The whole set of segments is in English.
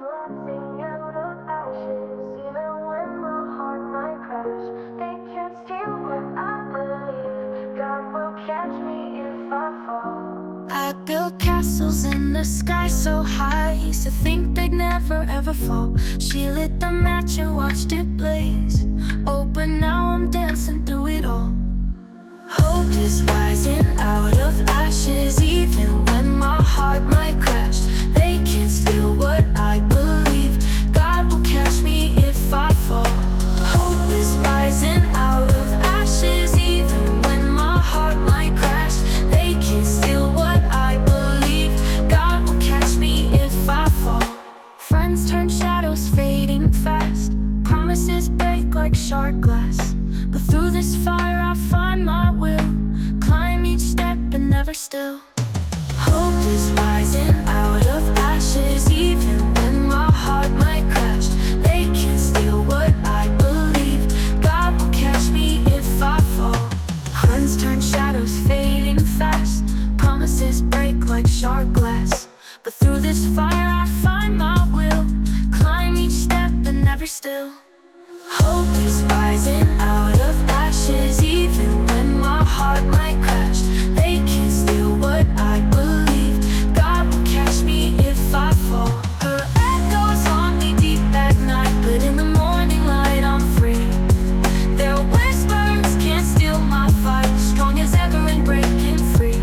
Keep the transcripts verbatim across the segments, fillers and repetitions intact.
Rising out of ashes, even when my heart might crash. They can't steal what I believe. God will catch me if I fall. I built castles in the sky so high, used to think they'd never ever fall. She lit the match and watched it blaze. Oh, but now I'm dancing through it all. Hope is rising out of ashes, even when my heart might crash. They can't steal what I believe. God will catch me if I fall. Hope is rising out of ashes, even when my heart might crash. They can't steal what I believe. God will catch me if I fall. Friends turn shadows fading fast. Promises break like shard glass. But through this fire I find my will. Climb each step and never still. Hope is rising out of ashes, even when my heart might crash. They can't steal what I believe. God will catch me if I fall. Friends turn shadows fading fast. Promises break like shard glass. But through this fire I find my will. Climb each step and never still. Hope is rising out of ashes, even when my heart might crash. They can't steal what I believe. God will catch me if I fall. Her echoes haunt me deep at night, but in the morning light I'm free. Their whispers can't steal my fight, strong as ever and breaking free.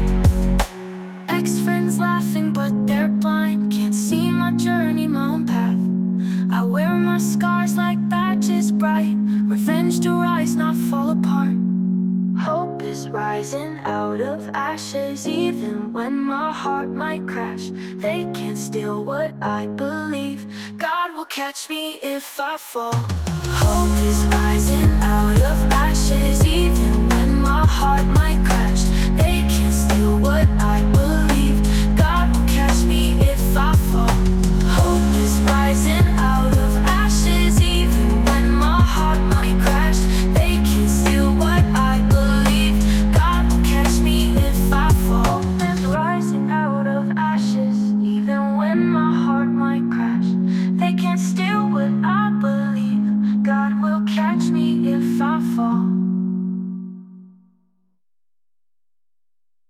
Ex-friends laughing but they're blind, can't see my journey, my own path. I wear my scars like badges bright, revenge to rise, not fall apart. Hope is rising out of ashes, even when my heart might crash. They can't steal what I believe. God will catch me if I fall. Hope is rising out of ashes, even when my heart might crash. They can't steal what I believe. God will catch me if I fall. Hope is rising out of ashes, even when my heart might crash. They can't steal what I believe. God will catch me if I fall. Hope is rising out of ashes, even when my heart might crash.